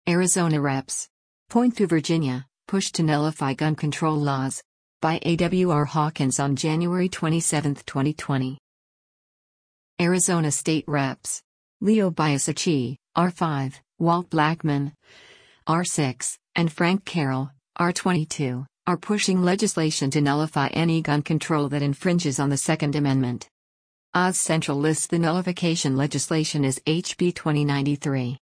Arizona Reps. Point to Virginia, push to nullify gun control laws. By A.W.R. Hawkins on January 27, 2020. Arizona State Reps. Leo Biasici, R5, Walt Blackman, R6, and Frank Carroll, R22, are pushing legislation to nullify any gun control that infringes on the Second Amendment. Oz Central lists the nullification legislation as HB 2093.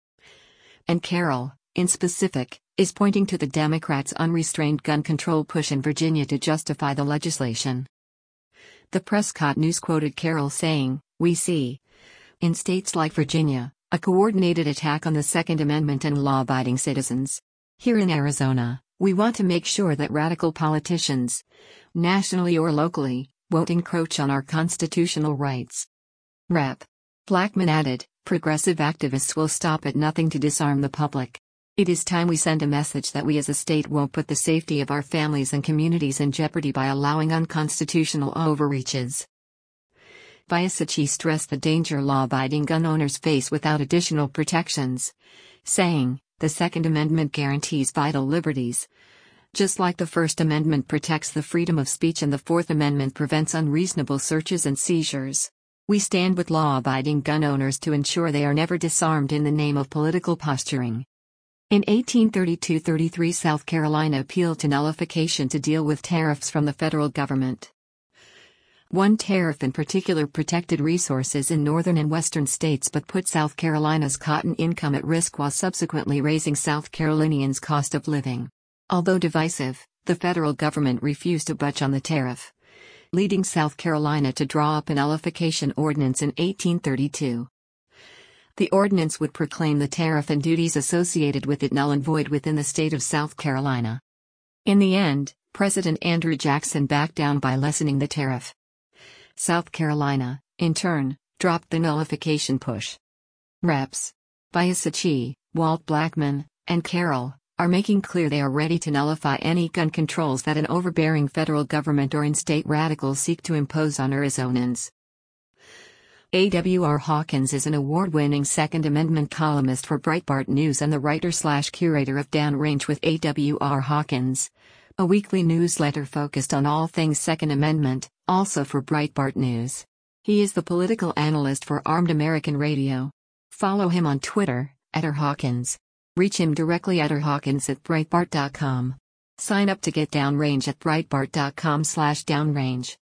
And Carroll, in specific, is pointing to the Democrats' unrestrained gun control push in Virginia to justify the legislation. The Prescott News quoted Carroll saying, "We see, in states like Virginia, a coordinated attack on the Second Amendment and law-abiding citizens. Here in Arizona, we want to make sure that radical politicians, nationally or locally, won't encroach on our constitutional rights." Rep. Blackman added, "Progressive activists will stop at nothing to disarm the public. It is time we send a message that we as a state won't put the safety of our families and communities in jeopardy by allowing unconstitutional overreaches." Biasici stressed the danger law-abiding gun owners face without additional protections, saying, "The Second Amendment guarantees vital liberties. Just like the First Amendment protects the freedom of speech and the Fourth Amendment prevents unreasonable searches and seizures. We stand with law-abiding gun owners to ensure they are never disarmed in the name of political posturing." In 1832-33, South Carolina appealed to nullification to deal with tariffs from the federal government. One tariff in particular protected resources in northern and western states but put South Carolina's cotton income at risk while subsequently raising South Carolinians' cost of living. Although divisive, the federal government refused to budge on the tariff, leading South Carolina to draw up a nullification ordinance in 1832. The ordinance would proclaim the tariff and duties associated with it null and void within the state of South Carolina. In the end, President Andrew Jackson backed down by lessening the tariff. South Carolina, in turn, dropped the nullification push. Reps. Biasici, Walt Blackman, and Carroll are making clear they are ready to nullify any gun controls that an overbearing federal government or in-state radicals seek to impose on Arizonans. A.W.R. Hawkins is an award-winning Second Amendment columnist for Breitbart News and the writer/curator of Downrange with A.W.R. Hawkins, a weekly newsletter focused on all things Second Amendment, also for Breitbart News. He is the political analyst for Armed American Radio. Follow him on Twitter, @rhawkins. Reach him directly at rhawkins@breitbart.com. Sign up to get Downrange at breitbart.com/downrange.